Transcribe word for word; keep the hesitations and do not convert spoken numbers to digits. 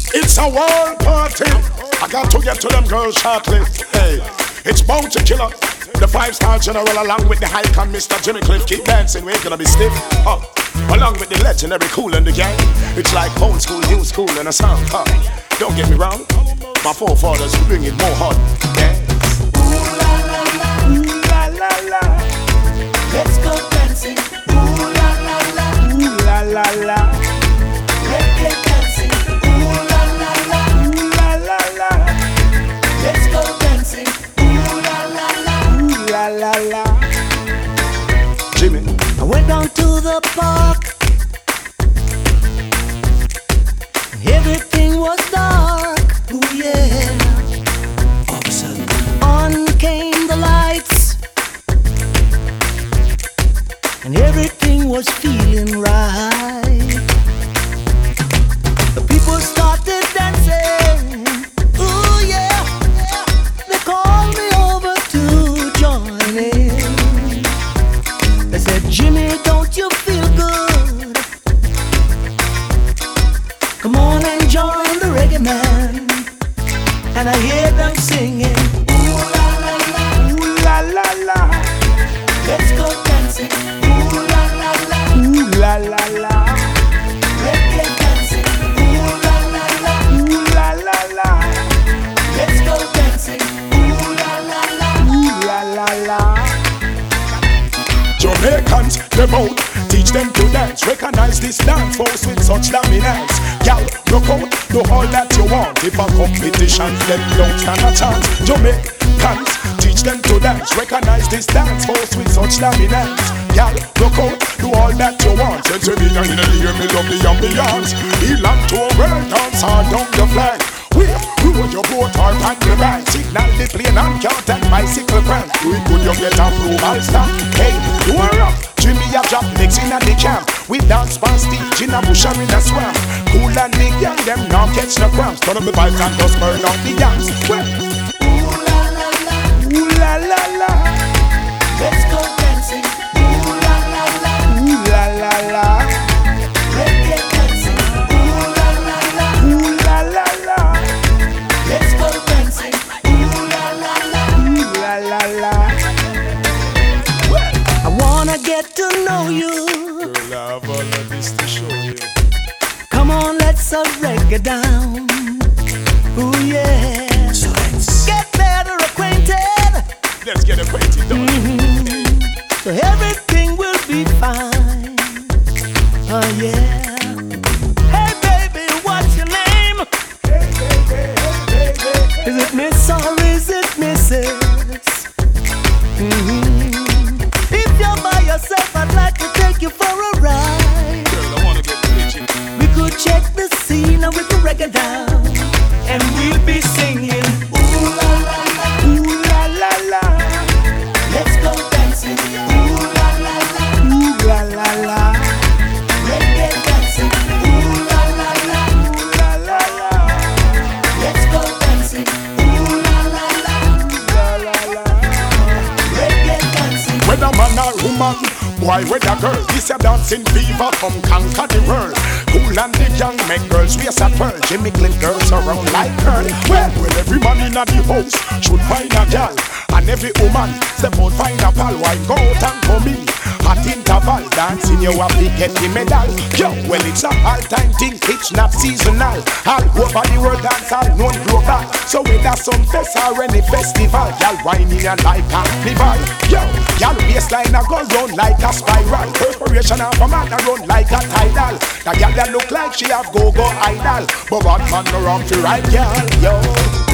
It's a world party. I got to get to them girls shortly. Hey, it's Bounty Killer, the five-star general, along with the icon Mister Jimmy Cliff. Keep dancing, we ain't gonna be stiff. Oh, along with the legendary Kool and the gang. It's like old school, new school, and a sound. Huh? Don't get me wrong, my forefathers bring it more hot. Yeah. Ooh la la la, ooh la la la. Let's go dancing. Ooh la la la, ooh la la la. Reggae dancing. Ooh la la la, ooh la la la. Let's go dancing. Ooh la la la, ooh la la la. Jimmy, I went down to the park. Everything was dark. Ooh yeah. All of a sudden, on came the lights, and everything was feeling right. The people started dancing. Ooh yeah. They called me over to join in. They said, Jimmy, don't you feel good? Come on and join the reggae man. And I hear them singing. Ooh la la la, ooh la la la. Let's go dancing. Ooh la la la, ooh la la la. Reggae dancing. Ooh la la la, ooh la la la. Let's go dancing. Ooh la la la, ooh la la la. Jamaicans, them out, teach them to dance. Recognize this dance force with such dominance. Y'all, look out, do all that you want. If a competition, then don't stand a chance. Jamaicans, teach them to dance. Recognize this dance force with such dominance. Y'all, look out, do all that you want. Say to me, in the ear, me love the ambiance. Belong to a world dance all down the flag. We, we want your boat or pan the bank. Signal the plane and count and bicycle crank. We could you get approval stamp. Hey, you are up. Jimmy a drop mix in a the camp. We dance past stage in a bush or in a swamp. Cool and big young, them now catch no cramps. Turn up the bike and just burn out the yams. Well, ooh la la la, ooh la la la. Let's go dancing. Ooh la la la, ooh la la la. Reggae dancing. Ooh la la la, ooh la la la. Let's go dancing. Ooh la la la, ooh la la la. I wanna get to know you. girl, I have all of this to show you. Come on, let's a reggae down. Ooh yeah. So let's Get better acquainted. let's get acquainted, don't Mm-hmm. So everything will be fine. Oh yeah. Hey baby, what's your name? Is it Miss or is it Missus? Mm-hmm. If you're by yourself, I'd like to take you for a ride. Girl, I wanna get rich. We could check the scene and we could reggae down, and we'll be singing. Ooh la la la, ooh la la la. Let's go dancing. Ooh la la la, ooh la la la. Reggae dancing. Ooh la la la, ooh la la la. Let's go dancing. Ooh la la la, ooh la la la. Reggae dancing. Whether man or woman, boy, whether girl, this a dancing fever, come conquer the world. Cool and the young make girls race a pearl. Jimmy Cliff girls around like curl. Well, well, every man in a the house should find a gal, and every woman step out find a pal. Why go out and come in? At interval dancing, you have to get the medal. Yo, well, it's a all-time thing, it's not seasonal. All over the world, dance all known global. So whether some fest or any festival, y'all whining and like carnival. Yo, y'all baseline a go round like a spiral. Perspiration of a man a run like a tidal. The girl that look like she have go-go idol, but one man no wrong to right, girl. Yo.